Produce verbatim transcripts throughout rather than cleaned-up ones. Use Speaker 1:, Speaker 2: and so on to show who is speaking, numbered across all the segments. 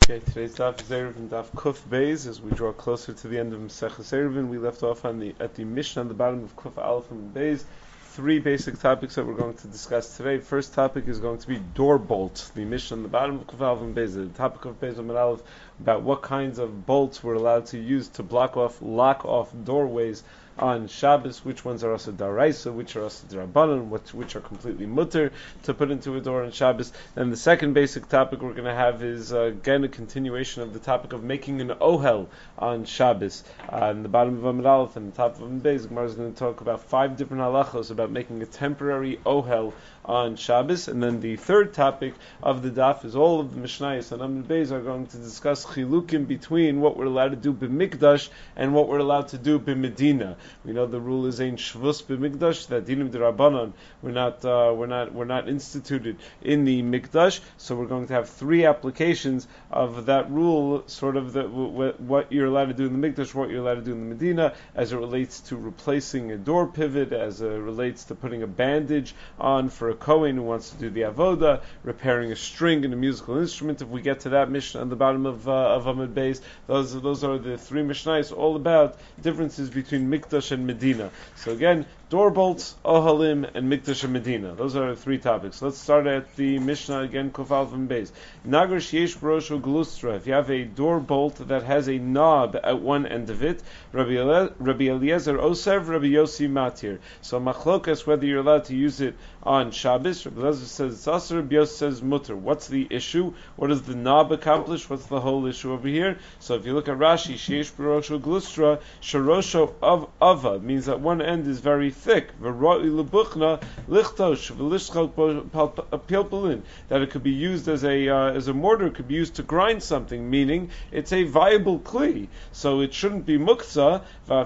Speaker 1: Okay, today's daf is Eruvin daf Kuf Beis. As we draw closer to the end of Maseches Eruvin, we left off on the at the Mishnah on the bottom of Kuf Aleph and Beis. Three basic topics that we're going to discuss today. First topic is going to be door bolts. The Mishnah on the bottom of Kuf Aleph and Beis, the topic of Beis Amud Aleph, about what kinds of bolts we're allowed to use to block off, lock off doorways on Shabbos, which ones are also daraisa, which are also drabanan, which, which are completely mutter to put into a door on Shabbos. And the second basic topic we're going to have is uh, again a continuation of the topic of making an ohel on Shabbos. Uh, on the bottom of Amud Aleph and the top of Amud Beis, Gemara is going to talk about five different halachos about making a temporary ohel on Shabbos. And then the third topic of the daf is all of the Mishnayos and Amud Beis are going to discuss chilukim between what we're allowed to do b'mikdash and what we're allowed to do b'medina. We know the rule is ein shvus b'mikdash, that dinim d'Rabbanan we're not uh, we're not we're not instituted in the mikdash. So we're going to have three applications of that rule, sort of the, w- what you're allowed to do in the mikdash, what you're allowed to do in the medina, as it relates to replacing a door pivot, as it relates to putting a bandage on for a kohen who wants to do the avoda, repairing a string in a musical instrument. If we get to that Mishnah on the bottom of uh, of Amud Beis, those those are the three Mishnayos all about differences between mikdash and Medina. So again, door bolts, ohalim, and mikdash and Medina. Those are the three topics. Let's start at the Mishnah again, Kuf Aleph and Beis. Nagar sheyesh barosho glustra. If you have a door bolt that has a knob at one end of it, Rabbi, Ele- Rabbi Eliezer osev, Rabbi Yossi matir. So machlokas whether you're allowed to use it on Shabbos. Rabbi Eliezer says it's aser, Rabbi Yossi says mutter. What's the issue? What does the knob accomplish? What's the whole issue over here? So if you look at Rashi, sheyesh barosho glustra, sharosho of ava means that one end is very thick. That it could be used as a uh, as a mortar, it could be used to grind something, meaning it's a viable kli. So it shouldn't be muktzah.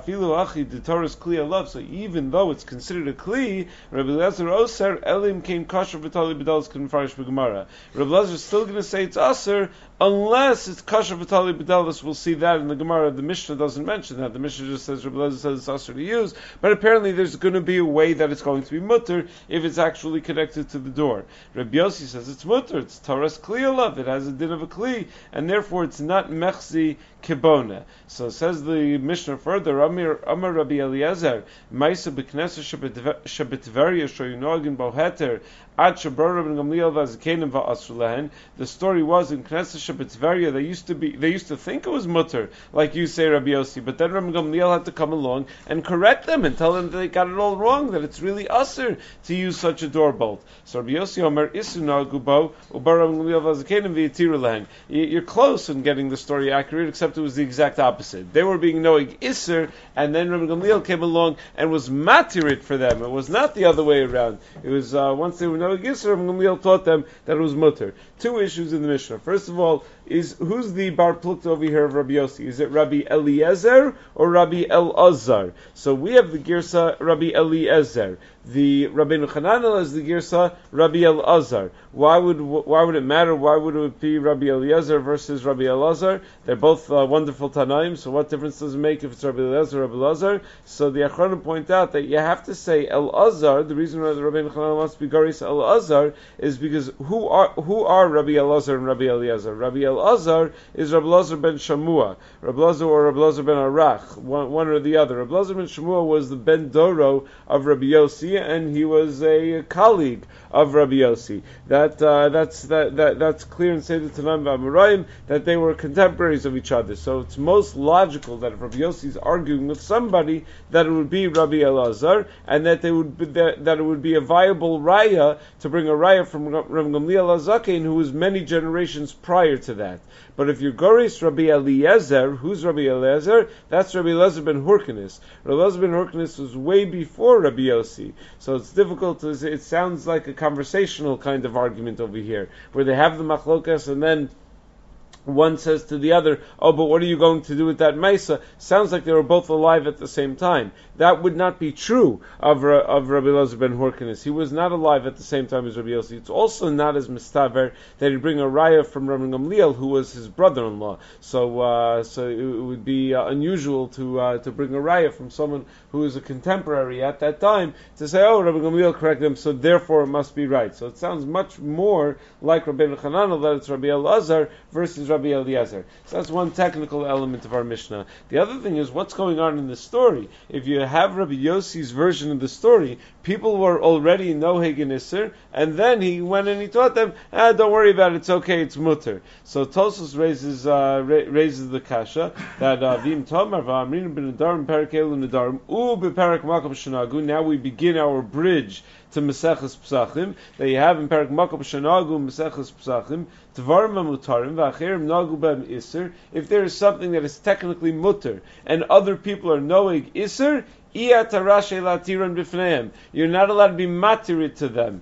Speaker 1: So even though it's considered a kli, Rabbi Eliezer oser elim came kosher v'tali b'dalas confarish b'gemara. Rabbi Eliezer is still going to say it's aser unless it's kosher v'tali b'dalas. We'll see that in the Gemara. The Mishnah doesn't mention that. The Mishnah just says Rabbi Eliezer says it's aser to use, but apparently there's going to be a way that it's going to be mutter if it's actually connected to the door. Rabbi Yossi says it's mutter, it's Taras Kli alav, it has a din of a Kli, and therefore it's not Mechzi Kibona. So says the Mishnah further, Amir, Amar Rabbi Eliezer, Maisa B'Knesset Shabbatveria Shoyunogin Boheter, Ad Shabar Rabbi Gamliel Vazikenim Va'asru Lehen. The story was in Knesset Shabbatveria, they used to be, they used to think it was mutter, like you say, Rabbi Yossi, but then Rabbi Gamliel had to come along and correct them and tell them that they got it all wrong, that it's really usher to use such a door bolt. So Rabbi Yossi Omer Isuna Gubo Ubar Rabbi Gamliel Vazikenim V'Yitiru Lehen. You're close in getting the story accurate, except it was the exact opposite. They were being knowing Isser, and then Rabbi Gamliel came along and was matirit for them. It was not the other way around. It was uh, once they were knowing Isser, Rabbi Gamliel taught them that it was mutter. Two issues in the Mishnah. First of all, is who's the bar plukta over here of Rabbi Yossi? Is it Rabbi Eliezer or Rabbi Elazar? So we have the girsa Rabbi Eliezer. The Rabbeinu Chananel is the girsa Rabbi Elazar. Why would why would it matter? Why would it be Rabbi Eliezer versus Rabbi Elazar? They're both uh, wonderful Tanaim. So what difference does it make if it's Rabbi Eliezer or Rabbi Elazar? So the Achronim point out that you have to say Elazar. The reason why the Rabbeinu Chananel wants to be garis Elazar is because who are who are Rabbi Elazar and Rabbi Eliezer? Rabbi Elazar is Rabbi Elazar ben Shamua, Rabbi Elazar or Rabbi Elazar ben Arach, one, one or the other. Rabbi Elazar ben Shamua was the ben Doro of Rabbi Yossi, and he was a colleague of Rabbi Yossi. That uh, that's that, that that's clear in Seder Tanam v'Amarayim that they were contemporaries of each other. So it's most logical that if Rabbi Yossi is arguing with somebody, that it would be Rabbi Elazar, and that they would be, that, that it would be a viable raya to bring a raya from Rabbi Gamliel Azaken, who was many generations prior to that. But if you're Goris Rabbi Eliezer, who's Rabbi Eliezer? That's Rabbi Eliezer ben Hurkanis. Rabbi Eliezer ben Hurkanis was way before Rabbi Yossi. So it's difficult to say, it sounds like a conversational kind of argument over here, where they have the machlokas and then one says to the other, oh, but what are you going to do with that Mesa? Sounds like they were both alive at the same time. That would not be true of, of Rabbi Elazar ben Hurkanis. He was not alive at the same time as Rabbi Yossi. It's also not as mistaver that he'd bring a raya from Rabbi Gamliel, who was his brother-in-law. So, uh, so it, it would be uh, unusual to uh, to bring a raya from someone who was a contemporary at that time to say, oh, Rabbi Gamliel corrected him, so therefore it must be right. So it sounds much more like Rabbi Chananel that it's Rabbi Elazar versus Rabbi Eliezer. So that's one technical element of our Mishnah. The other thing is what's going on in the story. If you have Rabbi Yossi's version of the story, people were already noheg in Isser, and then he went and he taught them, ah, don't worry about it, it's okay, it's mutter. So Tosfos raises uh, ra- raises the kasha that Vim Tomar v'Amrin ben Nadarim Perak Elu Nadarim U bePerak Makom Shanagu. Now we begin our bridge to Maseches Pesachim that you have in Perak Makom Shanagu Maseches Pesachim Tvarim Mutarim v'Achirim Nagu Bem Isser. If there is something that is technically mutter and other people are noeg Isser, you're not allowed to be matirit to them.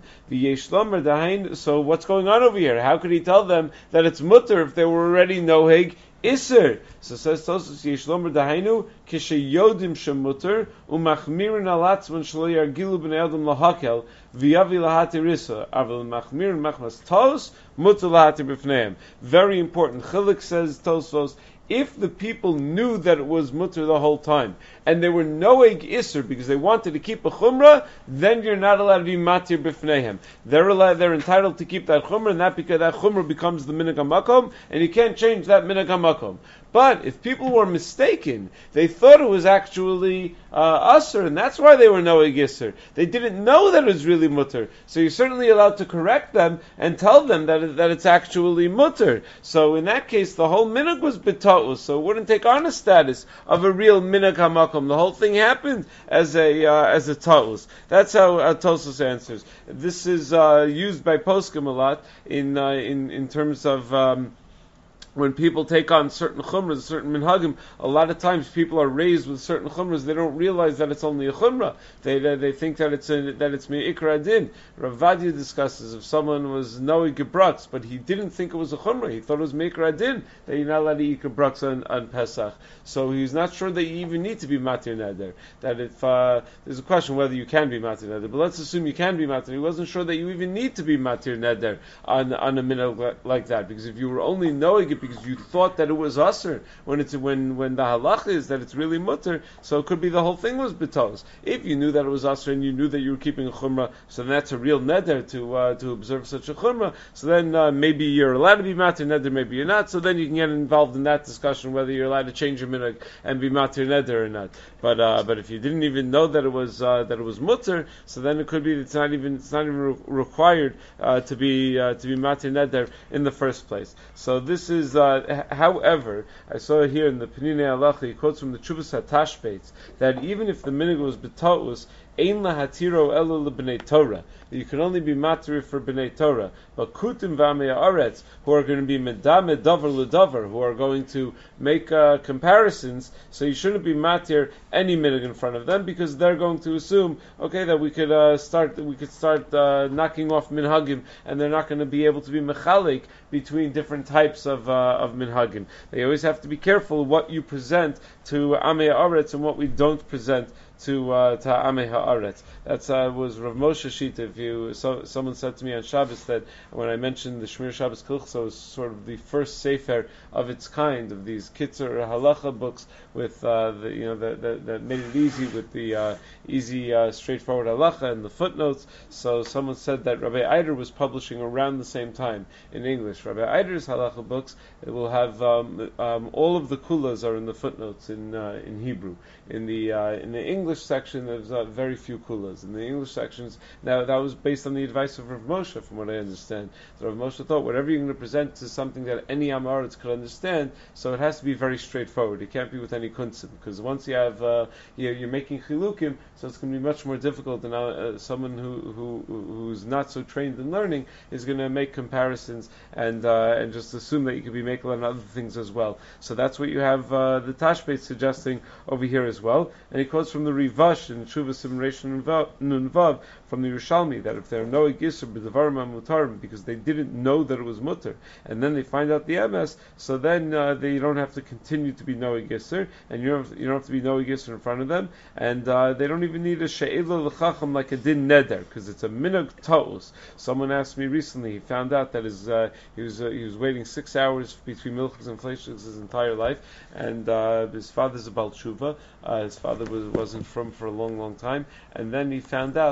Speaker 1: So what's going on over here? How could he tell them that it's mutter if they were already noheg iser? So says Tosfos Yeshlomer Dahainu kisheyodim shemutter umachmirin alatzman shlo yargilu b'nei adam lahakel v'yavi lahatirisa aval machmirin machmas tos mutter lahatir b'fneim. Very important. Chilik says Tosfos, if the people knew that it was mutter the whole time, and they were noeg iser because they wanted to keep a chumrah, then you're not allowed to be matir b'fneihem. They're allowed, they're entitled to keep that chumrah, and that because that chumrah becomes the minhag hamakom, and you can't change that minhag hamakom. But if people were mistaken, they thought it was actually uh, usr, and that's why they were noeg iser. They didn't know that it was really mutter. So you're certainly allowed to correct them and tell them that it, that it's actually mutter. So in that case, the whole minhag was b'ta'us, so it wouldn't take on a status of a real minhag hamakom. The whole thing happened as a uh, as a ta'us. That's how uh, Tosfos answers. This is uh, used by poskim a lot in uh, in in terms of. Um, When people take on certain chumras, certain minhagim, a lot of times people are raised with certain chumras. They don't realize that it's only a chumrah. They they, they think that it's a, that it's me'ikra adin. Rav Vadia discusses if someone was noe gebrux, but he didn't think it was a chumrah. He thought it was me'ikra adin, that you're not allowed to eat gebrux on, on Pesach. So he's not sure that you even need to be matir neder. That if uh, there's a question whether you can be matir neder, but let's assume you can be matir. He wasn't sure that you even need to be matir neder on on a minhag like that, because if you were only knowing it because you thought that it was usr, when it's when when the halach is that it's really mutter, so it could be the whole thing was betos. If you knew that it was usr and you knew that you were keeping a chumrah, so then that's a real neder to uh, to observe such a chumrah. So then uh, maybe you're allowed to be matir neder, maybe you're not. So then you can get involved in that discussion whether you're allowed to change your minhag and be matir neder or not. But uh, but if you didn't even know that it was uh, that it was mutter, so then it could be that it's not even it's not even re- required uh, to be uh, to be matir neder in the first place. So this is. Uh, However, I saw here in the Penina Halacha, he quotes from the Chuvas HaTashbeitz that even if the minhag was b'ta'us, ein lahatiro elo lebnei Torah, that you can only be matir for bnei Torah, but kutim v'amei haaretz, who are going to be medamed davar ledavar, who are going to make uh, comparisons, so you shouldn't be matir any minhag in front of them, because they're going to assume, okay, that we could uh, start we could start uh, knocking off minhagim, and they're not going to be able to be mechalik between different types of uh, of minhagim. They always have to be careful what you present to amei haaretz and what we don't present to uh, to Amei Haaretz. That's uh, was Rav Moshe Shita. If you so, someone said to me on Shabbos that when I mentioned the Shmir Shabbos Kilchso was sort of the first sefer of its kind of these Kitzur Halacha books with uh, the you know that that, that made it easy with the uh, easy uh, straightforward halacha and the footnotes. So someone said that Rabbi Eider was publishing around the same time in English. Rabbi Eider's halacha books, it will have um, um, all of the kulas are in the footnotes in uh, in Hebrew. In the uh, in the English section, there's uh, very few kulas. In the English sections, now that was based on the advice of Rav Moshe, from what I understand. So Rav Moshe thought whatever you're going to present is something that any Amaretz could understand, so it has to be very straightforward. It can't be with any kunsim, because once you have uh, you're, you're making chilukim, so it's going to be much more difficult. And uh, someone who, who who's not so trained in learning is going to make comparisons and uh, and just assume that you could be making other things as well. So that's what you have uh, the Tashbeit suggesting over here as well. And he quotes from the Rivash in Shuvah Simration Nunvav from the Yerushalmi that if there are no Gisr b'Devarim Mutarim because they didn't know that it was mutter, and then they find out the M S, so then uh, they don't have to continue to be no Gisr, and you don't have, you don't have to be no Gisr in front of them, and uh, they don't even need a she'ela l'chacham like a din neder because it's a minhag ta'us. Someone asked me recently. He found out that his uh, he was uh, he was waiting six hours between milchus and fleishes his entire life, and uh, his father's a Baal Tshuva. Uh, his father was, wasn't from for a long, long time, and then he found out that uh,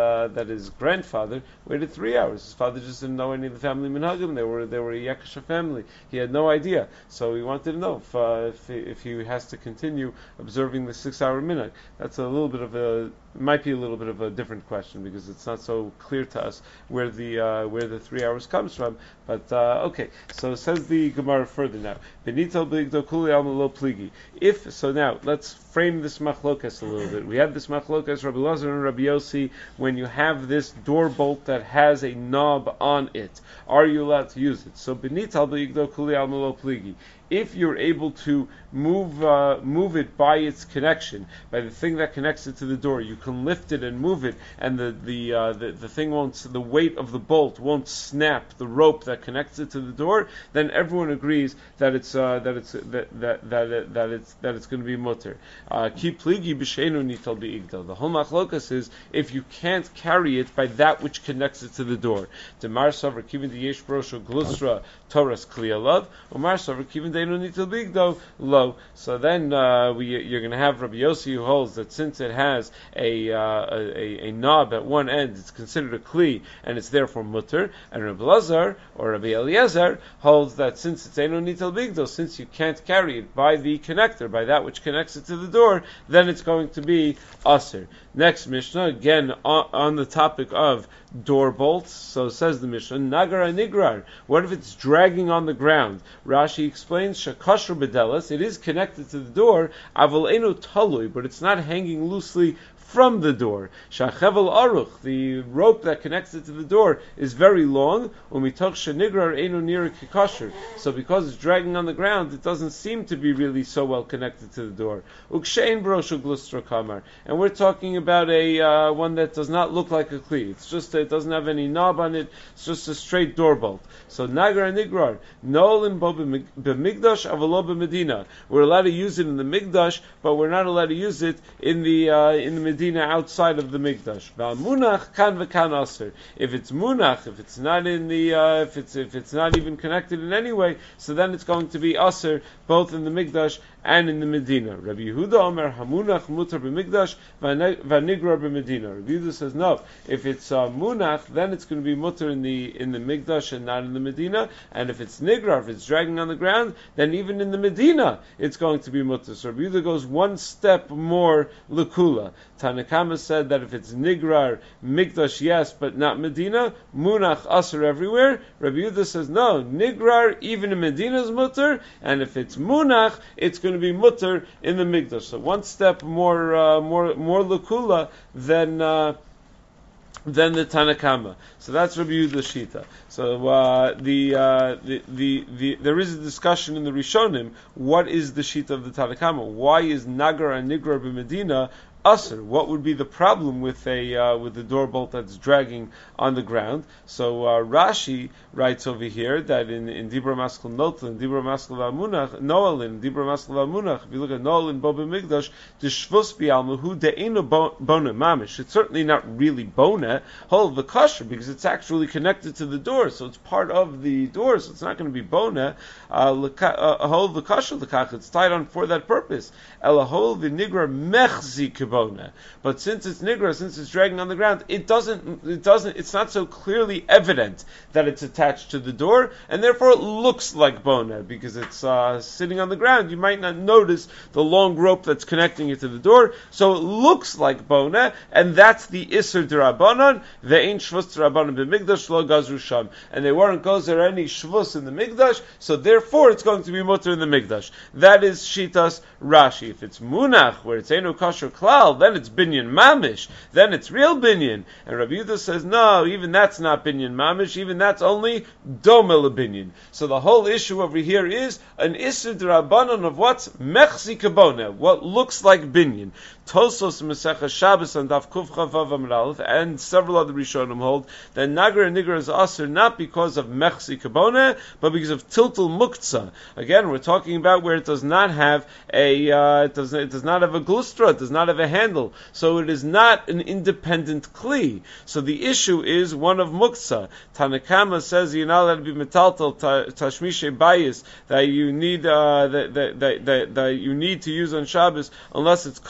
Speaker 1: uh, that his grandfather waited three hours. His father just didn't know any of the family minhagim. They were they were a Yakasha family. He had no idea, so he wanted to know if uh, if, if he has to continue observing the six-hour minhag. That's a little bit of a might be a little bit of a different question because it's not so clear to us where the uh, where the three hours comes from. But uh, okay, so says the Gemara further now. Benito b'igdo kuli alma lo pligi. If so, now let's frame this machlokas a little bit. We have this machlokas Rabbi Lazar and Rabbi Yossi. When you have this door bolt that has a knob on it, are you allowed to use it? So benito b'igdo kuli alma lo pligi. If you're able to move uh, move it by its connection, by the thing that connects it to the door, you can lift it and move it, and the the uh, the, the thing won't, the weight of the bolt won't snap the rope that connects it to the door. Then everyone agrees that it's uh, that it's that that that, it, that it's that it's going to be mutter. Ki pligi b'sheinu nital beigdal. The whole machlokas is if you can't carry it by that which connects it to the door. Demar savar kivin de yesh brosho glusra toras kliyalav, umar savar kivin de no nital beigdal lo. So then uh, we, you're going to have Rabbi Yossi who holds that since it has a, uh, a, a knob at one end, it's considered a kli, and it's therefore mutter. And Rabbi Lazar or Rabbi Eliezer holds that since it's eno nital bigdo, since you can't carry it by the connector, by that which connects it to the door, then it's going to be aser. Next Mishnah, again on, on the topic of door bolts. So says the Mishnah, Nagara Nigrar. What if it's dragging on the ground? Rashi explains, Shakashra Bedelas, it is connected to the door, Aval Eno Talui, but it's not hanging loosely from the door. Shachevel aruch, the rope that connects it to the door, is very long. Umitoch shenigrar einu nira kikasher. So because it's dragging on the ground, it doesn't seem to be really so well connected to the door. Ukshein broshu glustra kamar, and we're talking about a uh, one that does not look like a kli. It's just it doesn't have any knob on it. It's just a straight door bolt. So nagar nigrar nolim bo b'migdash avalo b'medina. We're allowed to use it in the migdash, but we're not allowed to use it in the uh, in the Medina outside of the Mikdash. Munach kan v'kan aser. If it's munach, if it's not in the, uh, if it's if it's not even connected in any way, so then it's going to be aser both in the Mikdash and in the Medina. Rabbi Yehuda Omer hamunach mutar b'Mikdash v'nigrar b'Medina. Rabbi Yehuda says no. If it's uh, munach, then it's going to be mutar in the in the Mikdash and not in the Medina. And if it's nigrar, if it's dragging on the ground, then even in the Medina it's going to be mutar. So Rabbi Yehuda goes one step more lekula. Tanakama said that if it's nigrar, Mikdash yes, but not Medina, munach aser everywhere. Rabbi Yehuda says no, nigrar even in Medina is mutter, and if it's munach, it's going to be mutter in the Mikdash. So one step more, uh, more, more lakula than. Uh, than the Tanakama. So that's Rabbi Yehuda's Shita. So uh, the, uh, the, the the there is a discussion in the Rishonim. What is the Shita of the Tanakama? Why is Nagar and Nigrar b'Medina aser? What would be the problem with a uh, with the door bolt that's dragging on the ground? So uh, Rashi writes over here that in in Dibra Maskal Notlin, Dibra Maskal Amunach, Noalin, Dibra Maskal Amunach. If you look at Noalin Bo b'Migdash, the Shvus Bialmahu de'eno bona mamish. It's certainly not really bona. Hold the kosher because it's actually connected to the door, so it's part of the door. So it's not going to be bona. Hold the kosher lekach. It's tied on for that purpose. Elahol v'Nigrar mechzi kibon. But since it's nigra, since it's dragging on the ground, it doesn't, it doesn't, it's not so clearly evident that it's attached to the door, and therefore it looks like bona because it's uh, sitting on the ground. You might not notice the long rope that's connecting it to the door, so it looks like bona, and that's the iser d'Rabbanan. Ve'ein shvus d'Rabbanan b'migdash lo gazru sham, and they weren't gozer any shvus in the migdash, so therefore it's going to be mutter in the migdash. That is shitas Rashi. If it's munach, where it's eno kosher klal, then it's binyan mamish, then it's real binyan. And Rabbi Yehuda says, no, even that's not binyan mamish, even that's only domel binyan. So the whole issue over here is an isur d'Rabbanan of what's mechzi kabona, what looks like binyan. Tosos Masechah Shabbos and Daf Kuf Chavav Amralef and several other Rishonim hold that Nagar and Nigar is aser not because of mechzi kabona, but because of tiltul muktzah. Again, we're talking about where it does not have a, uh, it does it does not have a glustra, it does not have a handle, so it is not an independent kli. So the issue is one of muktzah. Tanakama says you're not allowed to be metaltal tashmishe bayis, that you need uh, that, that, that, that, that you need to use on Shabbos unless it's kosher v'tol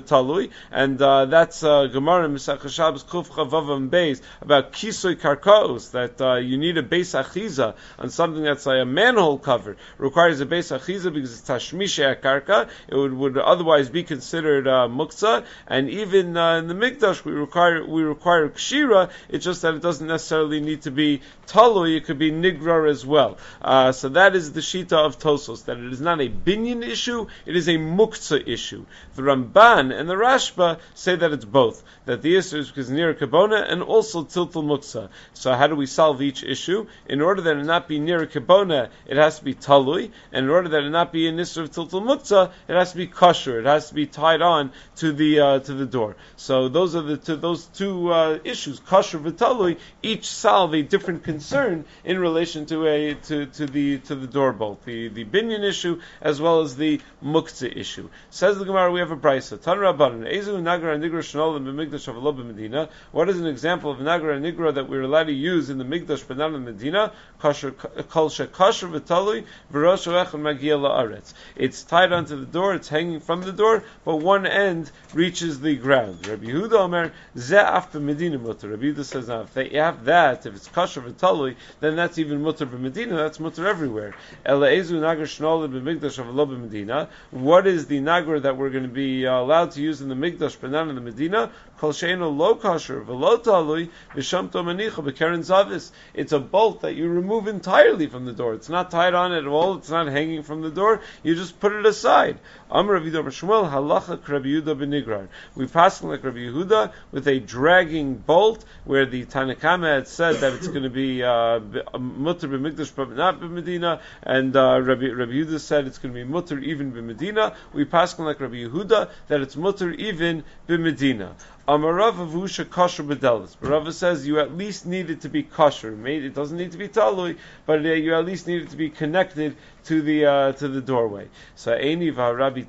Speaker 1: v'talui, and uh, that's uh, Gemara Misachah Shabbos Kuf Chavav Beis about Kisoy Karkaos, that uh, you need a Beis Achiza on something that's like a manhole cover. It requires a Beis Achiza because it's Tashmisha Karka. It would, would otherwise be considered uh, Muktzah, and even uh, in the Mikdash we require we require Kshira. It's just that it doesn't necessarily need to be Talui, it could be Nigrar as well. Uh, so that is the Shita of Tosos, that it is not a binyan issue, it is a Muktzah issue. The Ramban and the Rashba say that it's both, that the issue is because near Kabona and also Tiltul Muktzah. So how do we solve each issue? In order that it not be near Kabona, it has to be Talui, and in order that it not be an issue of Tiltul Muktzah, it has to be kosher, it has to be tied on to the uh, to the door. So those are the two, those two uh, issues, kosher v'talui, each solve a different concern in relation to a to, to the to the door bolt, the the binyan issue as well as the muktzah issue. Says the Gemara, we have a brisa. Tan Rabbanan, Ezu nagar nigra shnolim b'migdash avlo b'medina. What is an example of nagar and nigra that we're allowed to use in the migdash but not in the Medina? Kosher kol shekosher v'talui v'rosh echad magia la'aretz. It's tied onto the door, it's hanging from the door, but one end reaches the ground. Rabbi Yehuda Omer, ze after Medina mutter. Rabbi Yehuda says, now if they have that, if it's kosher v'talui, then that's even mutter b'Medina, that's mutter everywhere. Ela'ezu nagar shnolim b'migdash avlo b'Medina. What is the nagar that we're going to be uh, allowed to use in the migdash but not in the Medina? Kol she'eno lo kosher v'lo talui v'sham tomanicha b'keren zavis. It's a bolt that you remove entirely from the door. It's not tied on at all. It's not hanging from the door. You just put it aside. Amar Rabbi Yehuda Shmuel halacha Rabbi Yehuda b'nigrar. We pass like Rabbi Yehuda with a dragging bolt, where the Tanakama had said that it's going to be uh, mutter b'migdash but not b'Medina, and uh, Rabbi, Rabbi Yehuda said it's going to be mutter even b'Medina. We pass like Rabbi Yehuda that it's mutter even b'Medina. Amarav avusha kosher bedelis. Rava says you at least need it to be kosher. It doesn't need to be talui, but uh, you at least need it to be connected to the uh, to the doorway. So Eini v'Rabbi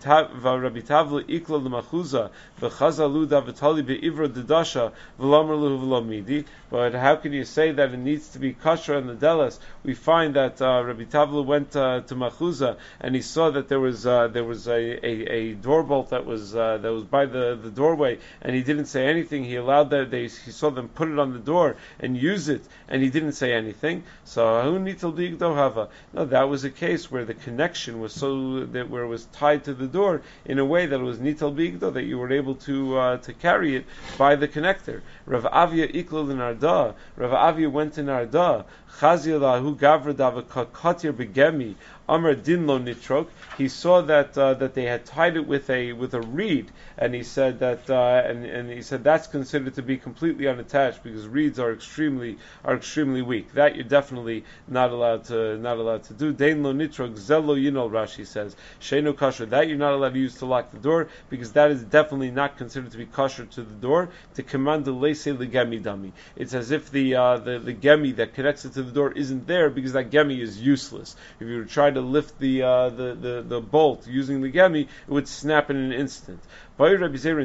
Speaker 1: Tavla ikla l'machuza v'chazalu davatali be'ivra dedasha v'lamerlu v'lomidi. But how can you say that it needs to be kosher on the delis? We find that uh, Rabbi Tavla went uh, to Machuza and he saw that there was uh, there was a, a, a door bolt that was uh, that was by the, the doorway, and he didn't say anything. He allowed that they he saw them put it on the door and use it, and he didn't say anything. So who nital digdo hava? No, that was a case where the connection was so that where it was tied to the door in a way that it was nital bigdo, that you were able to uh, to carry it by the connector. Rav Avia iklal in Arda. Rav Avia went in Arda. Chazia lahu gavra dava katir begemi. Amar dinlo nitrok. He saw that uh, that they had tied it with a with a reed, and he said that uh, and and he said that's considered to be completely unattached because reeds are extremely are extremely weak. That you're definitely not allowed to not allowed to do. Dinlo nitrok zelo yinol. Rashi says sheinu kosher. That you're not allowed to use to lock the door because that is definitely not considered to be kosher to the door. To command the leise legemi dami. It's as if the uh, the the gemi that connects it to the door isn't there because that gemi is useless. If you were to try to lift the, uh, the the the bolt using the gemi, it would snap in an instant. What is the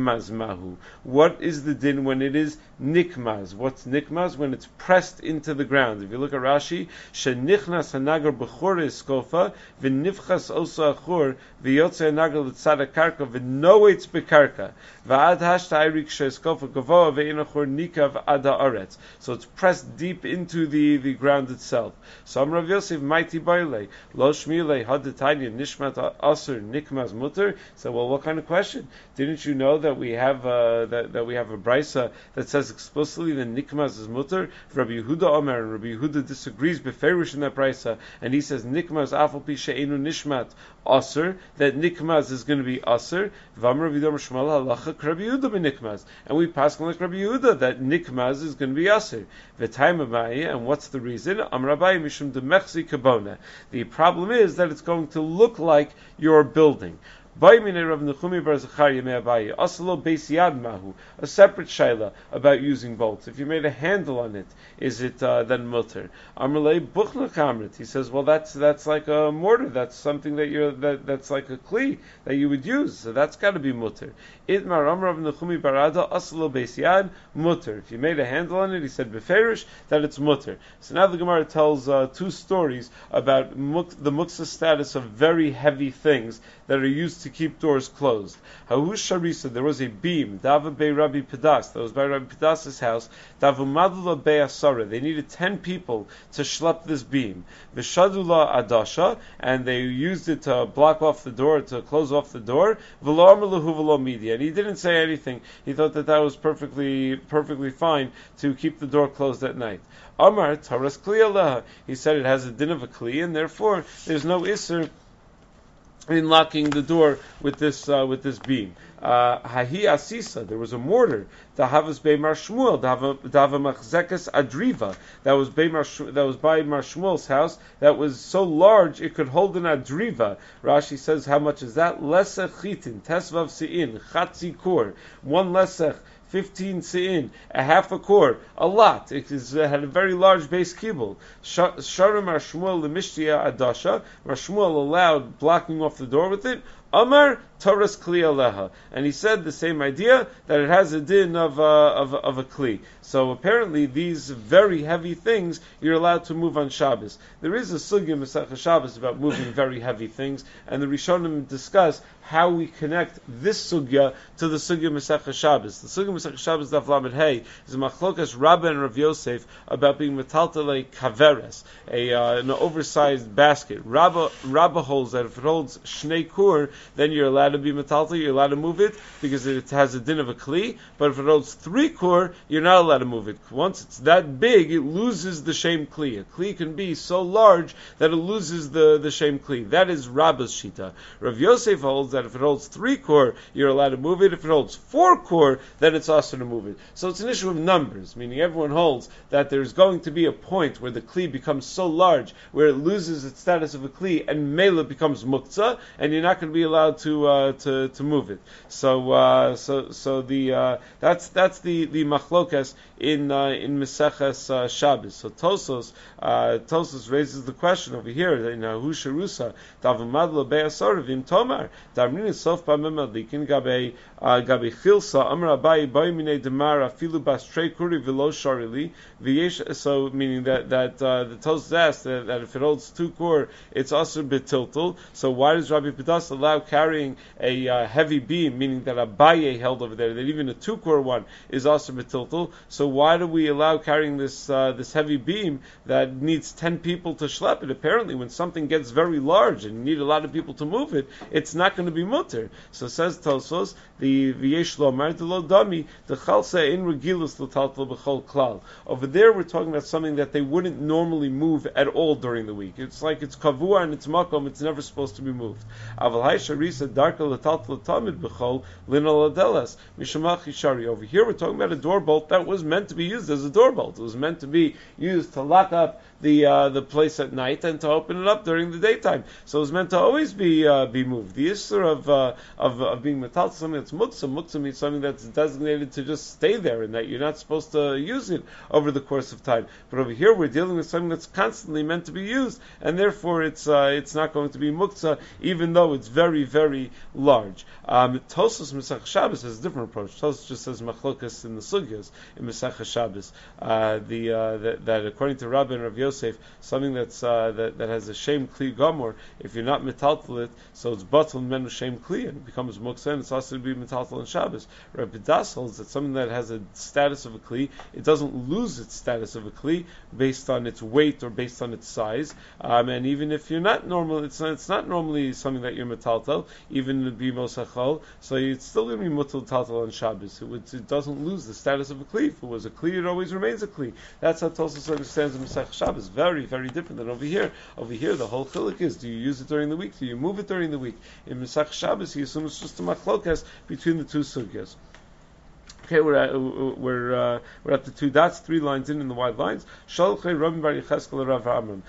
Speaker 1: din when it is nikmaz? What's nikmaz? When it's pressed into the ground. If you look at Rashi, shenichnas hanagar b'chor eskofa v'nifchas osa achor v'yotze hanagar l'tzad karka v'noetz bekarka v'ad hashta ayrik sheskofa gavoa ve'inachor nikav ad haaretz. So it's pressed deep into the, the ground itself. So Amar Rav Yosef mighty baile lo shmile hadatanya nishmat aser nikmaz mutter. So well, what kind of question? Didn't you know that we have uh, that, that we have a brisa that says explicitly that nikmaz is mutter? Rabbi Yehuda Omer, and Rabbi Yehuda disagrees beferish in that brisa, and he says nikmaz afal pi she'enu nishmat aser, that nikmaz is going to be aser. V'amar Rabbi Yehuda Shmuel halacha Rabbi Yehuda b'nikmaz, and we pass like Rabbi Yehuda that nikmaz is going to be aser. V'tayim abayi, and what's the reason? Amar Abayi mishum demechzi kabona. The problem is that it's going to look like your building. A separate shayla about using bolts. If you made a handle on it, is it uh, then mutter? He says, well, that's that's like a mortar. That's something that you're that, that's like a kli that you would use. So that's got to be mutter. Mutter. If you made a handle on it, he said beferish that it's mutter. So now the Gemara tells uh, two stories about muk- the muksa status of very heavy things that are used to to keep doors closed. Hahu Sharisa, there was a beam, Dava Bei Rabbi Pedas, that was by Rabbi Pedas's house, Davu Madula Bei Asara, they needed ten people to schlep this beam. V'shadula Adasha, and they used it to block off the door, to close off the door, V'lo Amrlahu V'lo Midi, and he didn't say anything. He thought that that was perfectly, perfectly fine to keep the door closed at night. Amar Taras Kli Aleha, he said it has a din of a Kli, and therefore there's no Isser in locking the door with this uh, with this beam. Hahi uh, asisa, there was a mortar. Dahavas bei Mar Shmuel, dava machzekas adriva. That was bei Mar that was by Mar Shmuel's house. That was so large it could hold an adriva. Rashi says, how much is that? Lesech chitin, tesvav sein, chatzi kor, one lesech. fifteen se'in, a half a core, a lot. It is, uh, had a very large base kibble. Sharim Mar Shmuel lemishtia adasha. Mar Shmuel allowed blocking off the door with it. Amar Taras Kli Aleha, and he said the same idea, that it has a din of uh, of of a kli. So apparently these very heavy things you're allowed to move on Shabbos. There is a sugya Masechah Shabbos about moving very heavy things, and the Rishonim discuss how we connect this sugya to the sugya Masechah Shabbos. The sugya Masechah Shabbos Daf Lamed Hey is a machlokas Rabba and Rav Yosef about being metaltalei kaveres, a uh, an oversized basket. Rabba Rabba holds that if it holds shnei kur, then you're allowed to be metaltal, you're allowed to move it because it has a din of a kli. But if it holds three kur, you're not allowed to move it. Once it's that big, it loses the shem kli. A kli can be so large that it loses the the shem kli. That is Rabba's shita. Rav Yosef holds that if it holds three kur, you're allowed to move it. If it holds four kur, then it's also to move it. So it's an issue of numbers, meaning everyone holds that there's going to be a point where the kli becomes so large, where it loses its status of a kli, and mela becomes muktzah, and you're not going to be allowed to uh, to to move it. So uh, so so the uh, that's that's the the machlokas in uh, in Meseches uh, Shabbos. So Tosos uh, Tosos raises the question over here in Hu Sharusa Davamad Be'asar Vim Tomar Darmin Sof Pamem Likin Gabe Gabe Chilsa Amar Abai Baimine Demar Afilu Bastrei Kuri Velo Sharili V'yesh. So meaning that that uh, the Tosos asked that, that if it holds two kor, it's also betiltul. So why does Rabbi Pedas allow carrying a uh, heavy beam, meaning that Abaye held over there, that even a two kor one is also betiltul? So why do we allow carrying this uh, this heavy beam that needs ten people to schlep it? Apparently, when something gets very large and you need a lot of people to move it, it's not going to be mutter. So says Tosos, the v'yesh lo mar lo dami the chalsa in regilus l'taltal b'chol klal. Over there, we're talking about something that they wouldn't normally move at all during the week. It's like it's kavua and it's makom. It's never supposed to be moved. Aval hay sharisa darka l'taltal tamid b'chol linol adelas mishamach yishari. Over here, we're talking about a door bolt that was meant to be used as a door bolt. It was meant to be used to lock up the uh, the place at night and to open it up during the daytime. So it was meant to always be uh, be moved. The issue of, uh, of of being metal, something that's muktzah. Muktzah means something that's designated to just stay there and that you're not supposed to use it over the course of time. But over here we're dealing with something that's constantly meant to be used, and therefore it's uh, it's not going to be muktzah, even though it's very very large. Um, Tosos Mesach Shabbos has a different approach. Tosos just says machlokas in the sugyas in Mesach Shabbos. Uh, the uh, that, that according to Rabbi and Rav Yosef, something that's uh, that, that has a shem kli gomor, if you're not metaltal it, so it's batal menu shem kli, and it becomes muktzah, and it's also to be metaltal on Shabbos. Rabbi Das holds that something that has a status of a kli, it doesn't lose its status of a kli based on its weight or based on its size. Um, and even if you're not normal, it's not, it's not normally something that you're metaltal, even in bimos hachol, so it's still going to be mutal taltal on Shabbos. It, would, it doesn't lose the status of a kli. If it was a kli, it always remains a kli. That's how Tosos understands in Mesach Shabbos. Very, very different than over here. Over here, the whole chiluk is: do you use it during the week? Do you move it during the week? In Mesach Shabbos, he assumes it's just a machlokas between the two sugyas. Okay, we're at, we're uh, we're at the two dots, three lines in in the wide lines. Shalchei Rabbi Bar Yecheskel Rav Amram.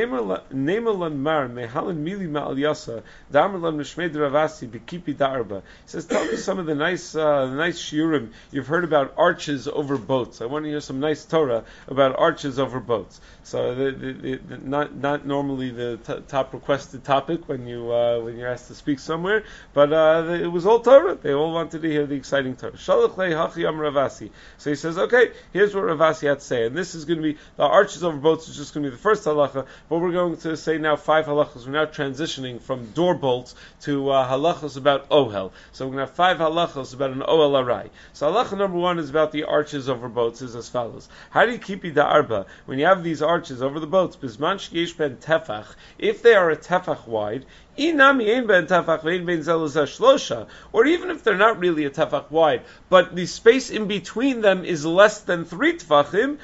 Speaker 1: Nemer lan mar mehalan mili ma'al yasa damar lan mishmei Ravasi bekipi da'arba. He says, tell me some of the nice uh, the nice shiurim you've heard about arches over boats. I want to hear some nice Torah about arches over boats. So the, the, the, the, not not normally the t- top requested topic when you uh, when you're asked to speak somewhere, but uh, the, it was all Torah. They all wanted to hear the exciting Torah. Shalchei Achi Am Ravasi. So he says, okay, here's what Ravasi had to say, and this is going to be the arches over boats is just going to be the first halacha, but we're going to say now five halachas. We're now transitioning from door bolts to uh, halachas about ohel. So we're going to have five halachas about an ohel arai. So halacha number one is about the arches over boats is as follows. How do you keep ida arba when you have these arches over the boats? Bisman sheyesh ben tefach, if they are a tefach wide, or even if they're not really a tefach wide, but the space in between them is less than three tefachim,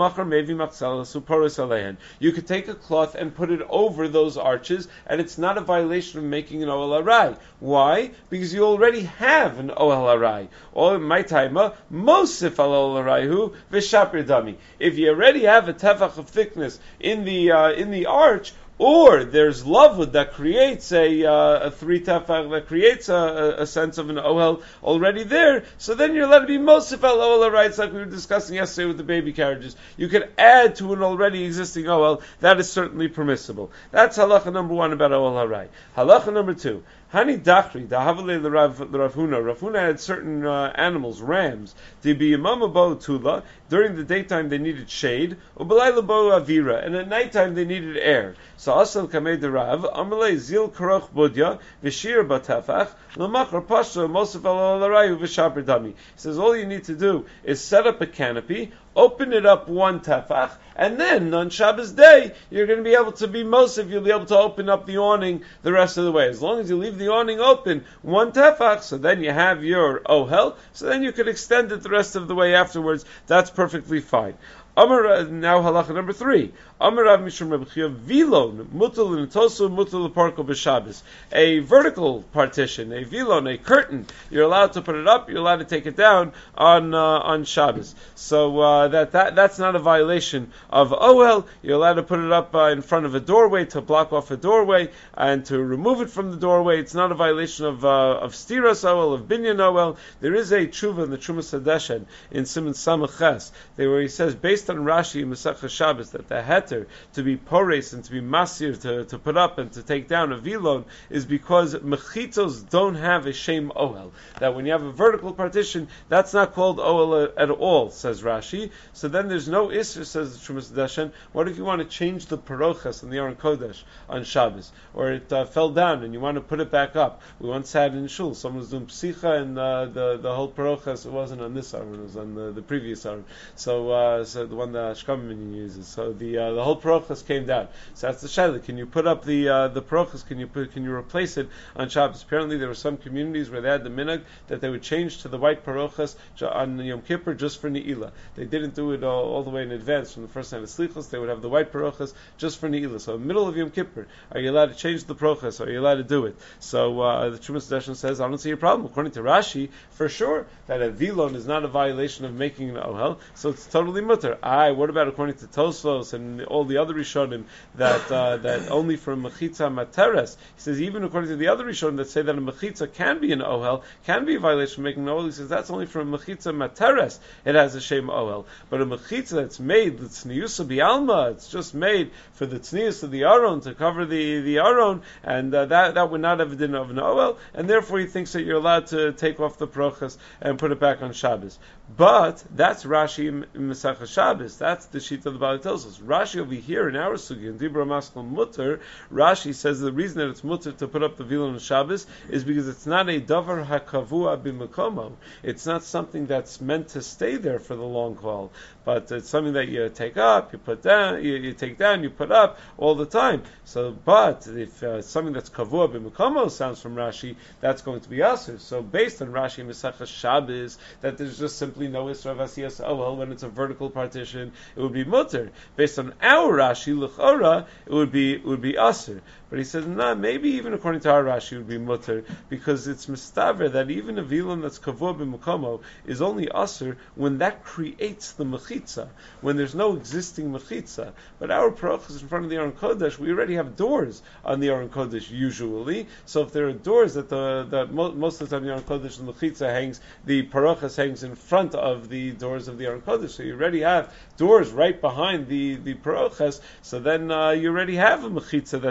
Speaker 1: you could take a cloth and put it over those arches, and it's not a violation of making an ohel arai. Why? Because you already have an ohel arai. Or my taima, mosif al ohel araihu v'shapir dami. If you already have a tefach of thickness in the uh, in the arch, or there's lavud that creates a, uh, a three tefach, that creates a, a sense of an ohel already there, so then you're allowed to be mosif al ohel arai, like we were discussing yesterday with the baby carriages. You could add to an already existing ohel, that is certainly permissible. That's halacha number one about ohel arai. Halacha number two, Hani Dachri, Dahavale Rav Huna. Rav Huna had certain uh, animals, rams. To be Imama Bo Tula. During the daytime they needed shade. Ubalayla Bo Avira. And at nighttime they needed air. So Asal Kamei de Rav, Amalei Zil Karoch Budya, Vishir Batafach, Lamachar Pasha, Mosef Al Larayu, Vishaper Dami. He says all you need to do is set up a canopy, open it up one tefach, and then on Shabbos day, you're going to be able to be Mosef, you'll be able to open up the awning the rest of the way. As long as you leave the awning open one tefach, so then you have your ohel, so then you could extend it the rest of the way afterwards. That's perfectly fine. Amar, now halacha number three. Amar Rav Mishum Reb Chia vilon mutal l'tosu mutal l'parko b'Shabbos. A vertical partition, a vilon, a curtain. You're allowed to put it up. You're allowed to take it down on uh, on Shabbos. So uh, that that that's not a violation of ohel. You're allowed to put it up uh, in front of a doorway to block off a doorway and to remove it from the doorway. It's not a violation of uh, of stiras ohel, of binyan ohel. There is a tshuva in the Trumas Hadeshen in Siman Samach Ches, there where he says based on Rashi in Masechah Shabbos that the heter to be pores and to be masir, to, to put up and to take down a vilon, is because mechitos don't have a shem ohel. That when you have a vertical partition, that's not called ohel at all, says Rashi. So then there's no isser, says the Trumas Hadeshen. What if you want to change the parochas in the Aron Kodesh on Shabbos, or it uh, fell down and you want to put it back up? We once had in shul, someone was doing psicha and uh, the the whole parochas, it wasn't on this Aron, it was on the, the previous Aron. So uh, so the one that Shkam Minyan uses. So the uh, the whole parochas came down. So that's the shaila. Can you put up the uh, the parochas? Can you put, can you replace it on Shabbos? Apparently, there were some communities where they had the minhag that they would change to the white parochas on Yom Kippur just for Ne'ilah. They didn't do it all, all the way in advance from the first night of Slichos. They would have the white parochas just for Ne'ilah. So in the middle of Yom Kippur, are you allowed to change the parochas? Are you allowed to do it? So uh, the Trumas Hadeshen says, I don't see a problem. According to Rashi, for sure that a vilon is not a violation of making an ohel, so it's totally mutter. I what about according to Tosfos and all the other Rishonim that uh, that only for mechitza materes? He says even according to the other Rishonim that say that a mechitza can be an ohel, can be a violation of making an ohel. He says that's only for a mechitza materes. It has a shem ohel, but a mechitza that's made the tzniusa bialma, it's just made for the tznius of the aron to cover the the aron, and uh, that that would not have a din of an ohel, and therefore he thinks that you're allowed to take off the parochas and put it back on Shabbos. But that's Rashi in Masechah Shabbos. That's the sheet of the Baalei Tosfos. Rashi over here in our sugi in Dibra Maskal Mutter, Rashi says the reason that it's mutter to put up the vilon on Shabbos is because it's not a davar hakavua b'makomo. It's not something that's meant to stay there for the long haul, but it's something that you take up, you put down, you, you take down, you put up all the time. So, but if uh, something that's kavua b'makomo sounds from Rashi, that's going to be asur. So, based on Rashi in Masechah Shabbos, that there's just simply no isra of asiyas ohel when it's a vertical partition, it would be mutter. Based on our Rashi, l'chora, it would be it would be asur. But he says, nah, maybe even according to our Rashi, it would be mutter, because it's mistaver that even a vilon that's kavua b'makomo is only asur when that creates the mechitza, when there's no existing mechitza. But our parochas in front of the Aron Kodesh, we already have doors on the Aron Kodesh usually. So if there are doors that the that mo- most of the time the Aron Kodesh the mechitza hangs, the parochas hangs in front of the doors of the Aron Kodesh. So you already have doors right behind the the parochas. So then uh, you already have a mechitza that's that's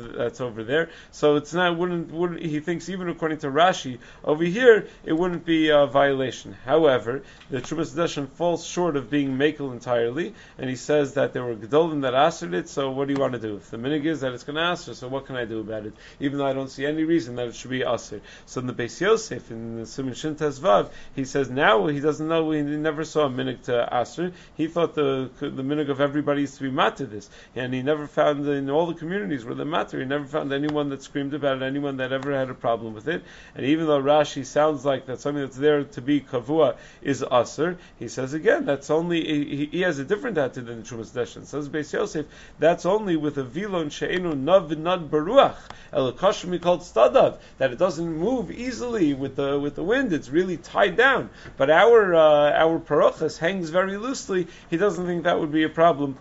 Speaker 1: that's over there. So it's not wouldn't wouldn't he thinks even according to Rashi over here it wouldn't be a violation. However, the Trumas Hadeshen falls short of being makel entirely, and he says that there were gedolim that answered it. So what do you want to do? If the minig is that it's going to answer, so what can I do about it? Even though I don't see any reason that it should be aser. So in the Beis Yosef in the Siman Shin Tes Vav, he says now he doesn't know. He never saw a minig to aser. He thought the the minig of everybody is to be matter this, and he never found in all the communities where the matter. He never found anyone that screamed about it, anyone that ever had a problem with it. And even though Rashi sounds like that something that's there to be kavua is aser, he says again that's only he, he has a different attitude than the Trumas Hadeshen. Says Beis Yosef that's only with a vilon she'enu nav v'nad baruach el kashmi called stadav, that it doesn't move easily with the with the wind. It's really tied down. But our uh, our parochas hangs very loosely. He doesn't think that would be a problem,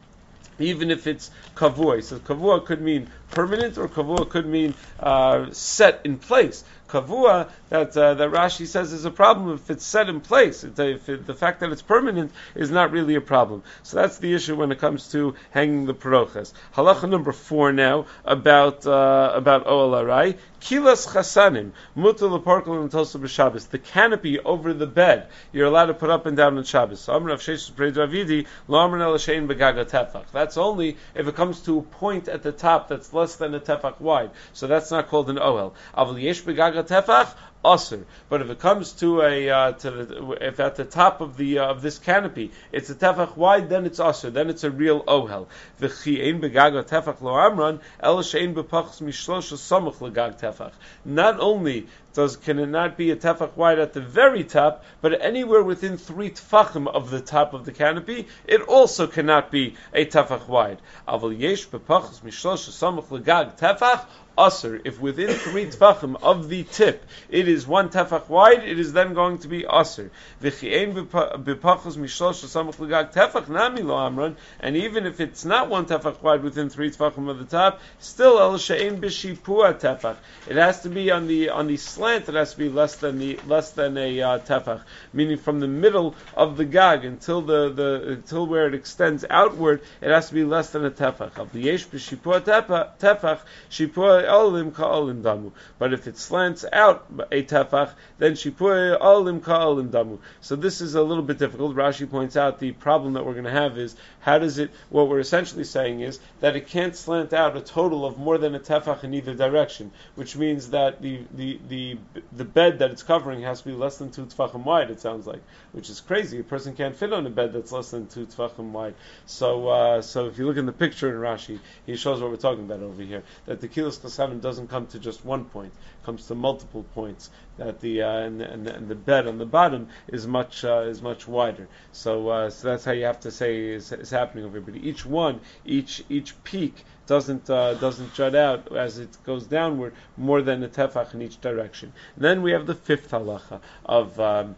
Speaker 1: even if it's kavua. He says kavua could mean permanent, or kavua could mean uh, set in place. Kavua, that uh, that Rashi says is a problem if it's set in place. It, if it, the fact that it's permanent is not really a problem. So that's the issue when it comes to hanging the parochas. Halacha number four now about uh, about Ohel Arai. Kilas chasanim mutar leparkel and tosa b'Shabbos. The canopy over the bed you're allowed to put up and down on Shabbos. So Amar Rav Sheshes Brei Davidi lo amar el shein begaga tefach. That's only if it comes to a point at the top that's less than a tefach wide. So that's not called an ohel. Avol yesh begaga tefach aser. But if it comes to a uh, to the, if at the top of the uh, of this canopy it's a tefach wide, then it's aser. Then it's a real ohel. V'chi ein begaga tefach lo amran el shein bepachs mishlosh samuch legag tefach. Not only does can it not be a tefach wide at the very top, but anywhere within three tefachim of the top of the canopy, it also cannot be a tefach wide. Avol yesh bepachs mishlosh samuch legag tefach aser. If within three tefachim of the tip it is one tefach wide, it is then going to be aser. V'chiein b'pachos mishlosh samuch legag tefach nami lo amran. And even if it's not one tefach wide within three tefachim of the top, still el she'ein b'shipua tefach. It has to be on the on the slant. It has to be less than the less than a uh, tefach, meaning from the middle of the gag until the, the until where it extends outward, it has to be less than a tefach. Of the yesh b'shipua tefach shipua olim ka'olim damu. But if it slants out a tefach, then shipua olim ka'olim damu. So this is a little bit difficult. Rashi points out the problem that we're going to have is how does it? What we're essentially saying is that it can't slant out a total of more than a tefach in either direction, which means that the the the the bed that it's covering has to be less than two tefachim wide. It sounds like, which is crazy. A person can't fit on a bed that's less than two tefachim wide. So, uh, so if you look in the picture in Rashi, he shows what we're talking about over here. That the kilos chasanim doesn't come to just one point; it comes to multiple points. That the uh, and, and, and the bed on the bottom is much uh, is much wider. So, uh, so that's how you have to say is, is happening over here. But each one, each each peak doesn't uh, doesn't jut out as it goes downward more than a tefach in each direction. And then we have the fifth halacha of um,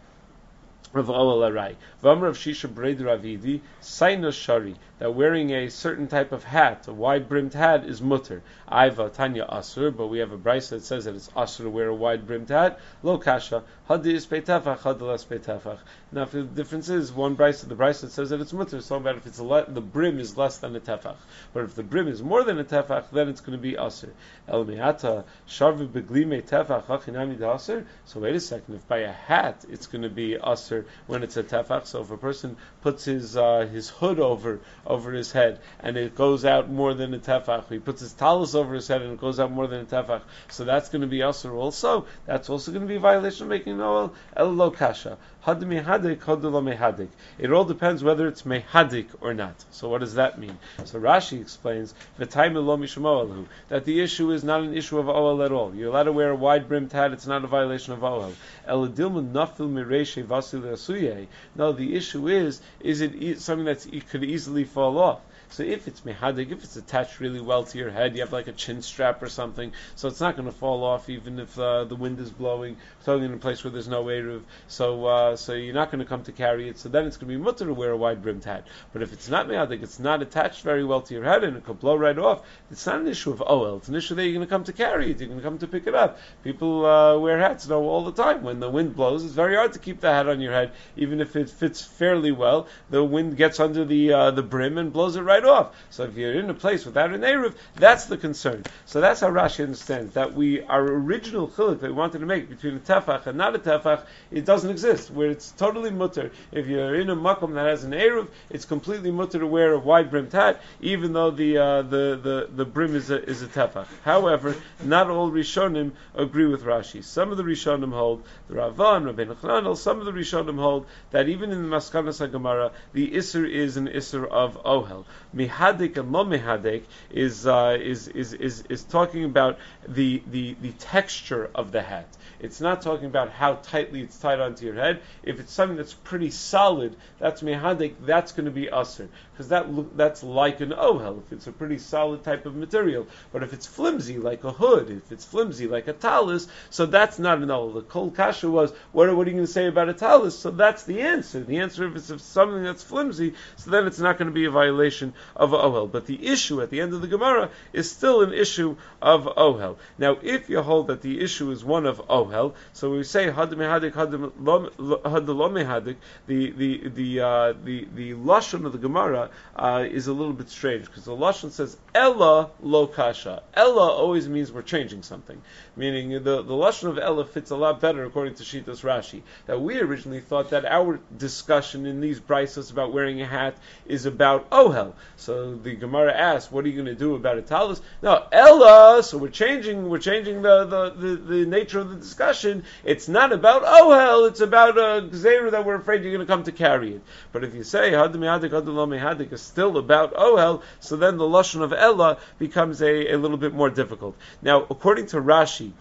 Speaker 1: of Ohel Arai. V'amar of Shisha Brei Ravidi Saina Shari, that wearing a certain type of hat, a wide-brimmed hat, is mutter. Aiva Tanya Asur, but we have a brayso that says that it's asur to wear a wide-brimmed hat. Lo kasha hadi is peitafach, hadi las peitafach. Now, if the difference is one brayso, the brayso that says that it's mutter, so about if it's a le- the brim is less than a tefach. But if the brim is more than a tefach, then it's going to be asur. El me'ata sharvi beglime tefach hachinami asur. So wait a second, if by a hat it's going to be asur when it's a tefach. So if a person puts his uh, his hood over over his head and it goes out more than a tefach, he puts his talis over his head and it goes out more than a tefach, so that's going to be asur also. That's also going to be a violation of making Noel el lo kasha. Had mehadik, had lo mehadik. It all depends whether it's mehadik or not. So what does that mean? So Rashi explains v'tayim lo mishmoelu, that the issue is not an issue of ohel at all. You're allowed to wear a wide brimmed hat; it's not a violation of ohel. El dilma nafil mireshe vasil asuye. No, the issue is is it e- something that e- could easily fall off. So if it's mehadik, if it's attached really well to your head, you have like a chin strap or something, so it's not going to fall off even if uh, the wind is blowing, totally in a place where there's no eruv. So uh, so you're not going to come to carry it. So then it's going to be mutter to wear a wide brimmed hat. But if it's not mehadik, it's not attached very well to your head and it could blow right off. It's not an issue of ohel. It's an issue that you're going to come to carry it. You're going to come to pick it up. People uh, wear hats know all the time. When the wind blows, it's very hard to keep the hat on your head, even if it fits fairly well. The wind gets under the uh, the brim and blows it right right off. So if you're in a place without an Eruv, that's the concern. So that's how Rashi understands that we, our original chiluk that we wanted to make between a tefach and not a tefach, it doesn't exist, where it's totally mutter. If you're in a makom that has an Eruv, it's completely mutter to wear a wide brimmed hat, even though the uh, the, the the brim is a is a tefach. However, not all Rishonim agree with Rashi. Some of the Rishonim hold, the Rava and Rabbeinu Chananel, some of the Rishonim hold that even in the Maskanas HaGemara, the Isser is an Isser of Ohel. Mihadik and Lo Mihadik is, uh, is, is, is, is talking about the, the, the texture of the hat. It's not talking about how tightly it's tied onto your head. If it's something that's pretty solid, that's Mihadik, that's going to be Asr. Because that that's like an Ohel, if it's a pretty solid type of material. But if it's flimsy, like a hood, if it's flimsy, like a talis, so that's not an Ohel. The Kol Kasha was, what are, what are you going to say about a talis? So that's the answer. The answer, if it's something that's flimsy, so then it's not going to be a violation of Ohel. But the issue at the end of the Gemara is still an issue of Ohel. Now, if you hold that the issue is one of Ohel, so we say Had Mehadik, Had Lo Mehadik, the the the uh, the the lashon of the Gemara uh, is a little bit strange, because the lashon says Ella Lo Kasha. Ella always means we're changing something, meaning the the lashon of Ella fits a lot better according to Shitas Rashi. That we originally thought that our discussion in these brisos about wearing a hat is about Ohel. So the Gemara asks, what are you going to do about a talis? No, Ella. So we're changing we're changing the the, the, the nature of the discussion. It's not about Ohel. It's about a gzeira that we're afraid you're going to come to carry it. But if you say Had Mehadik, Had Lo Mehadik is still about Ohel, so then the lashon of Ella becomes a, a little bit more difficult. Now, according to Rashi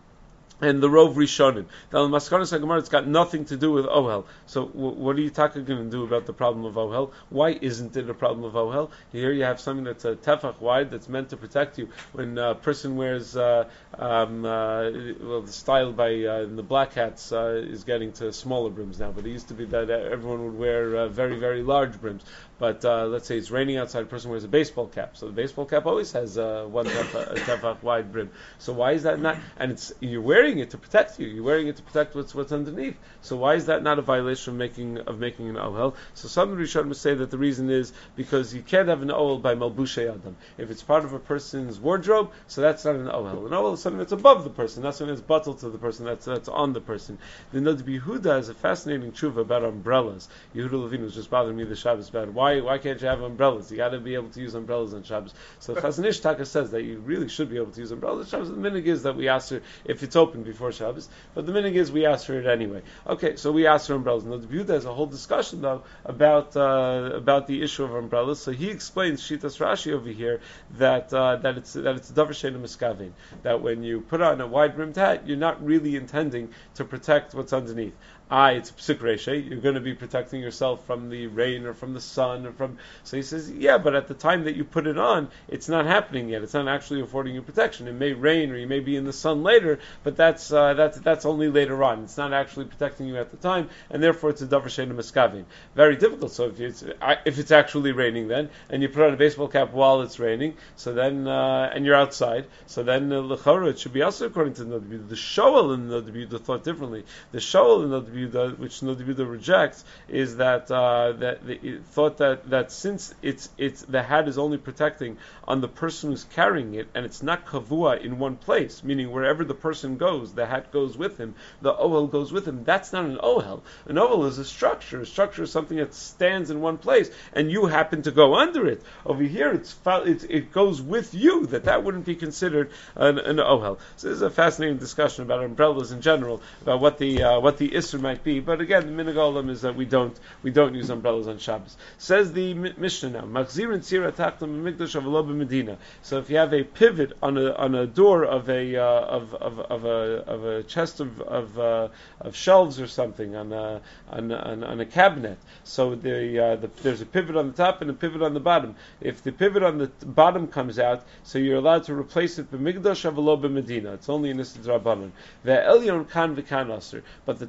Speaker 1: and the Rov Rishonim, the Maskanas HaGemara, it's got nothing to do with Ohel. So w- what are you taka going to do about the problem of Ohel? Why isn't it a problem of Ohel? Here you have something that's a tefach wide that's meant to protect you. When a person wears, uh, um, uh, well, the style by uh, in the black hats uh, is getting to smaller brims now, but it used to be that everyone would wear uh, very, very large brims. But uh, let's say it's raining outside, a person wears a baseball cap. So the baseball cap always has uh, one tefach, a tefach wide brim. So why is that not? And it's you're wearing it to protect you. You're wearing it to protect what's what's underneath. So why is that not a violation of making of making an ohel? So some of the Rishonim say that the reason is because you can't have an ohel by malbushay adam. If it's part of a person's wardrobe, so that's not an ohel. An ohel is something that's above the person, not something that's bottled to the person, that's that's on the person. The Nod Yehuda has a fascinating tshuva about umbrellas. Yehuda Levine was just bothering me the Shabbos about why why can't you have umbrellas? You got to be able to use umbrellas on Shabbos. So Chazon Ish Taka says that you really should be able to use umbrellas on Shabbos. The minhag is that we ask her if it's open before Shabbos, but the minhag is we ask for it anyway. Okay, so we ask for umbrellas. Now the Yehuda has a whole discussion though about uh, about the issue of umbrellas. So he explains Shitas Rashi over here that uh, that it's that it's davar she'eino miskavein, that when you put on a wide brimmed hat, you're not really intending to protect what's underneath. Ah, it's psik reshe. You're going to be protecting yourself from the rain or from the sun or from. So he says, yeah, but at the time that you put it on, it's not happening yet. It's not actually affording you protection. It may rain or you may be in the sun later, but that's uh, that's that's only later on. It's not actually protecting you at the time, and therefore it's a davar she'eino miskavein. Very difficult. So if it's if it's actually raining then, and you put on a baseball cap while it's raining, so then uh, and you're outside, so then l'chora uh, it should be also according to the the shoel in the the thought differently. The shoel in the which Nod Yehuda rejects, is that uh, that the, thought that, that since it's it's the hat is only protecting on the person who's carrying it, and it's not kavua in one place, meaning wherever the person goes, the hat goes with him, the ohel goes with him. That's not an ohel. An ohel is a structure. A structure is something that stands in one place, and you happen to go under it. Over here, it's, it's it goes with you. That that wouldn't be considered an, an ohel. So this is a fascinating discussion about umbrellas in general, about what the uh, what the isser might be, but again, the minhag olam is that we don't we don't use umbrellas on Shabbos. Says the Mishnah now, Machzirin tzira tachtam b'mikdash avlo b'medina. So if you have a pivot on a on a door of a uh, of, of of a of a chest of of, uh, of shelves or something on a on, on, on a cabinet, so the, uh, the there's a pivot on the top and a pivot on the bottom. If the pivot on the t- bottom comes out, so you're allowed to replace it b'mikdash avlo b'medina. It's only in Isser Rabbanan. The elyon kan v'kan aser, but the top pivot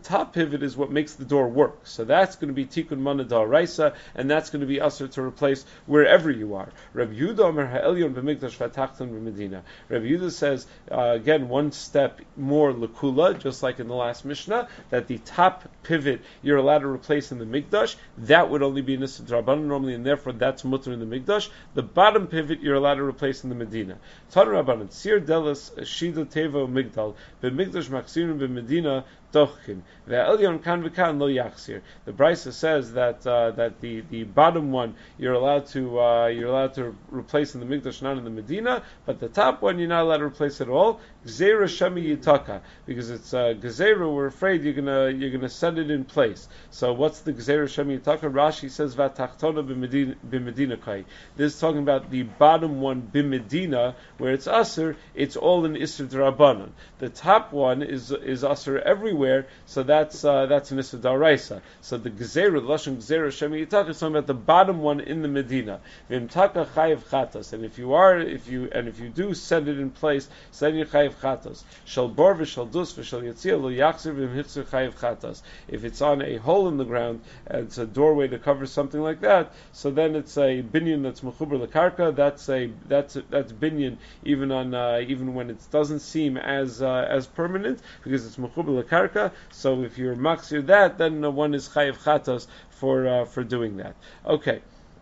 Speaker 1: pivot is what makes the door work. So that's going to be tikkun mana d'oraisa, and that's going to be usher to replace wherever you are. Rabbi Yehuda Omer ha'elyon b'mikdash v'tachton b'medina. Rabbi Yehuda says, uh, again, one step more lekula, just like in the last Mishnah, that the top pivot you're allowed to replace in the mikdash, that would only be an issa d'rabbanan normally, and therefore that's mutter in the mikdash. The bottom pivot you're allowed to replace in the Medina. Tan Rabbanan, Sir Delas Shida Tevo Migdal, B'mikdash Maksirin B'Medina Dochkin. Ve'elyon kan v'kan lo yachsir. The Brisa says that uh, that the, the bottom one you're allowed to uh, you're allowed to replace in the Mikdash, not in the Medina, but the top one you're not allowed to replace at all. Gzeira Shemi Yitaka, because it's uh, Gzeira. We're afraid you're gonna you're gonna set it in place. So what's the Gzeira Shemi Yitaka? Rashi says V'tachtona b'Medina kai. This is talking about the bottom one b'Medina, where it's Aser. It's all in Isser D'Rabbanan. The top one is is Aser everywhere. So that's uh, that's an Isser D'Oraisa. So the Gzeira, the Lashon Gzeira Shemi Yitaka, is talking about the bottom one in the Medina. V'imtaka chayiv chatas. And if you are, if you and if you do set it in place, then you chayiv chatas. Shal bor v'shal dus v'shal yatzia lo yachzir v'mhitzur chayiv chatas. If it's on a hole in the ground and it's a doorway to cover something like that, so then it's a binyan that's mechuber lekarka. That's a that's a, that's binyan even on uh, even when it doesn't seem as uh, as permanent because it's mechuber lekarka. So if you're maksir that, then uh, one is chayiv chatas for uh, for doing that. Okay.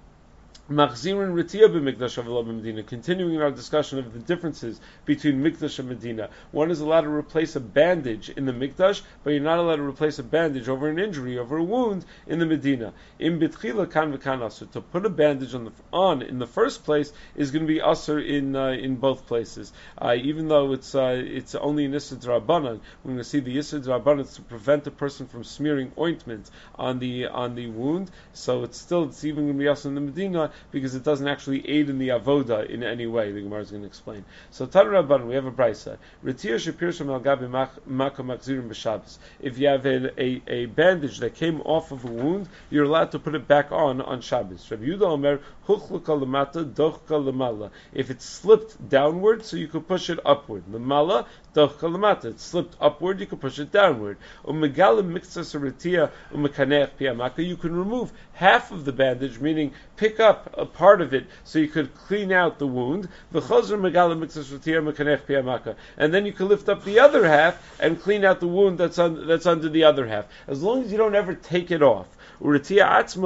Speaker 1: Machzirin Ritia b'Mikdash Avla b'Medina. Continuing our discussion of the differences between Mikdash and Medina. One is allowed to replace a bandage in the Mikdash, but you're not allowed to replace a bandage over an injury, over a wound in the Medina. In Bitchila kan v'kan asur. To put a bandage on the on in the first place is going to be asur in uh, in both places. Uh, even though it's uh, it's only an Issur D'Rabbanan, we're going to see the Issur D'Rabbanan is to prevent a person from smearing ointment on the on the wound. So it's still it's even going to be asur in the Medina, because it doesn't actually aid in the avoda in any way. The Gemara is going to explain. So Tan Rabban, we have a brisa. Ritia shapir sham al gabi makom makzirim b'Shabbos. If you have a, a, a bandage that came off of a wound, you're allowed to put it back on on Shabbos. Rabbi Yehuda Omer huchluka lemata dochka lemala. If it slipped downward, so you could push it upward. Lemala dochka lemata. It slipped upward, you could push it downward. Umegalim mixas ritia umekanech piyamaka. You can remove half of the bandage, meaning pick up a part of it so you could clean out the wound. And then you can lift up the other half and clean out the wound that's un, that's under the other half. As long as you don't ever take it off. And you're not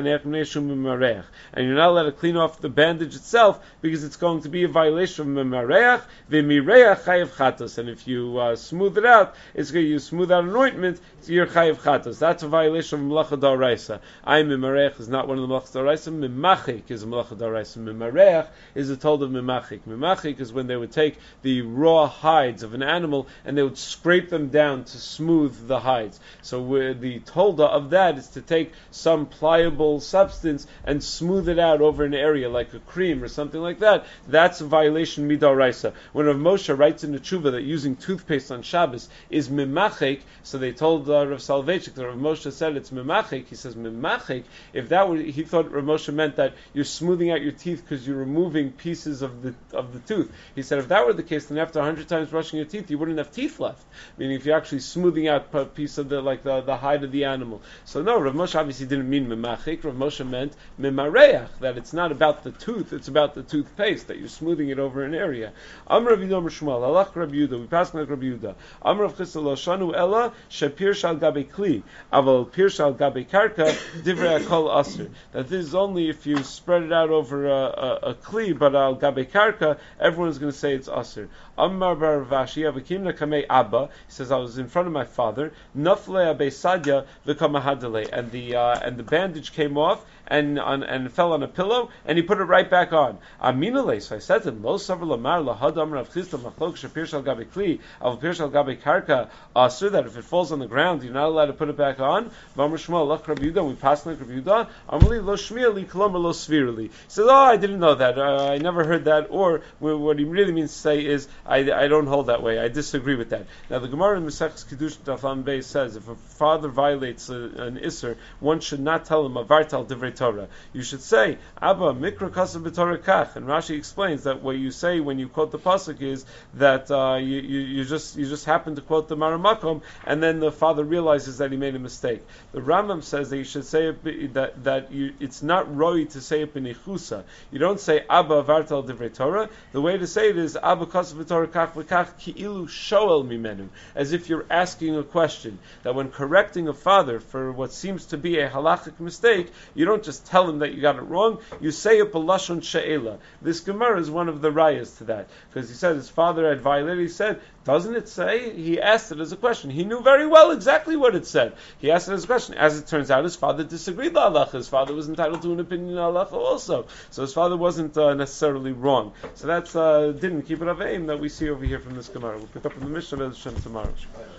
Speaker 1: allowed to clean off the bandage itself because it's going to be a violation of mimareach, v'mireach chayiv chatos. And if you uh, smooth it out, it's going to you smooth out an ointment, it's your chayiv chatos. That's a violation of melacha d'oraisa. I mimareach is not one of the melachas d'oraisa. Mimachik is a melacha d'oraisa. Mimareach is a told of mimachik. Mimachik is when they would take the raw hides of an animal and they would scrape them down to smooth the hides. So the tolda of that is to take some pliable substance and smooth it out over an area like a cream or something like that. That's a violation midoraisa. When Rav Moshe writes in the tshuva that using toothpaste on Shabbos is mimachik, so they told uh, Rav Soloveitchik that Rav Moshe said it's mimachik. He says mimachik. If that were, he thought Rav Moshe meant that you're smoothing out your teeth because you're removing pieces of the of the tooth. He said if that were the case, then after a hundred times brushing your teeth, you wouldn't have teeth left. Meaning if you're actually smoothing out a piece of the like the, the hide of the animal. So no, Rav Moshe obviously didn't mean mimachik. Rav Moshe meant mimareach, that it's not about the tooth, it's about the toothpaste, that you're smoothing it over an area. Amr Rav Yehuda Shmuel, halach Rav Yehuda, we pass like Rav Yehuda. Amr Rav Chisda lo shanu ella shepir shal gabe kli, aval pir shal gabe karka divrei akol aser. That this is only if you spread it out over a, a, a kli, but al gabe karka, everyone's going to say it's aser. Amar bar Vashi avakimna kamei abba. He says I was in front of my father. Nafle abe sadya v'kamahadale, and the uh, and the bandage came off and on, and fell on a pillow, and he put it right back on. Aminale. So I said to him, Lo savar lamar lahadam Rav Chisda machlok shapir shal gabe kli av pir shal gabe karka aser, that if it falls on the ground you're not allowed to put it back on. V'amar Shmuel lach Rav Yehuda, we passed like Rav Yehuda. Amrli lo shmirli kolomer lo svirli. He says, oh, I didn't know that. Uh, I never heard that. Or what he really means to say is, I, I don't hold that way. I disagree with that. Now the Gemara in Maseches Kedushin Daf Lamed Beis says if a father violates a, an Isser, one should not tell him avartal divrei Torah. You should say, Abba, Mikra Kasav B'Torah Kach. And Rashi explains that what you say when you quote the pasuk is that uh, you, you, you just you just happen to quote the Maramakom, and then the father realizes that he made a mistake. The Rambam says that you should say it, that that you, it's not roi to say it b'nichusa. You don't say Abba Vartal Divrei Torah. The way to say it is Abba Kasav B'Torah Kach V'Kach Ki'ilu Shoel Mimenu, as if you're asking a question. That when correcting a father for what seems to be a halachic mistake, you don't just tell him that you got it wrong. You say it b'lashon she'ela. This Gemara is one of the rayas to that, because he said his father had violated. He said, doesn't it say? He asked it as a question. He knew very well exactly what it said. He asked it as a question. As it turns out, his father disagreed with halacha. His father was entitled to an opinion on halacha also. So his father wasn't uh, necessarily wrong. So that's uh, didn't keep it of aim that we see over here from this Gemara. We'll pick up in the Mishnah tomorrow.